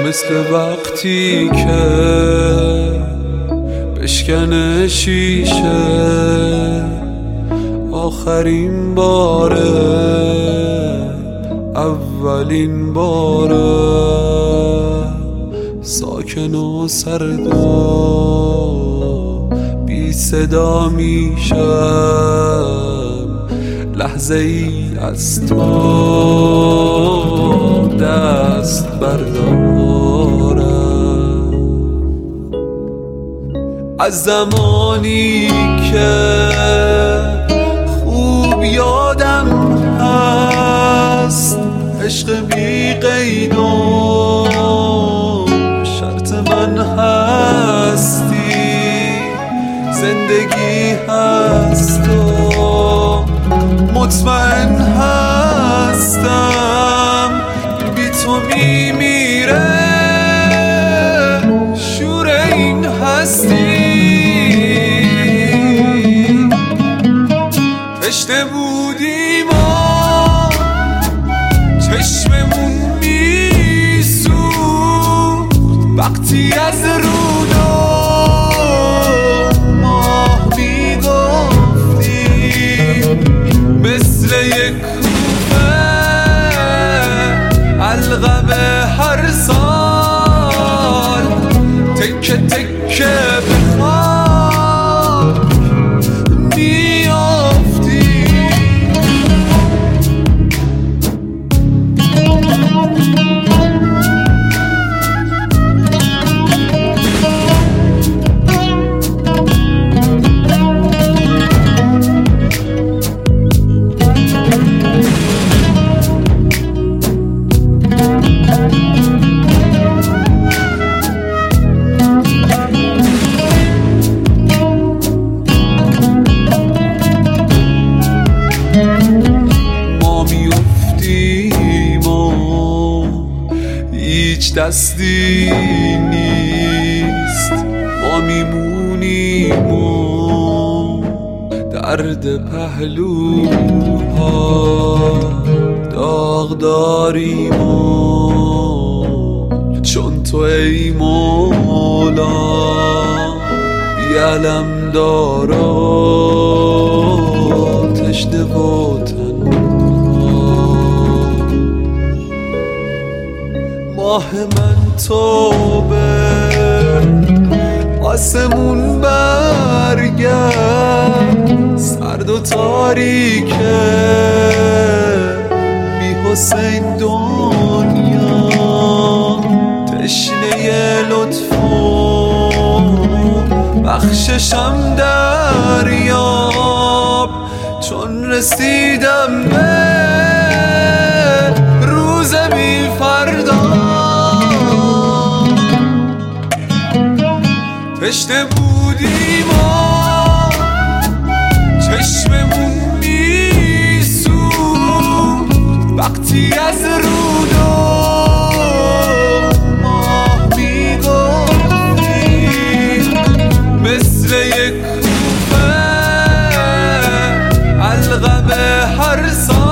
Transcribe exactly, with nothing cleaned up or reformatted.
مثل وقتی که بشکنه شیشه آخرین باره اولین باره ساکن و سرد و بی صدا میشم لحظه ای از تو دست بردارم از زمانی که خوب یادم هست عشق بی قید و شرط من هستی زندگی هست و مطمئن هستم بی تو میمیره شور این هستی رشته بودیم و چشممون میسوخت وقتی از رود و ماه میگفتیم مثل یک کوفه القم هر سال تکه تکه بخواه میافتیم هیچ دستی نیست ما میمونیم و درد پهلوها داغ داریم و چون تو ای مولا بی علم دارا تشنه و ماه من توبه آسمون برگرد سرد و تاریکه بی حسین دنیا تشنه لطف و بخششم دریاب چون رسیدم به روز بی فردا رشته بودیم و چشممون میسوخت وقتی از رود و ماه میگفتیم مثل یک کوفه القم هر سال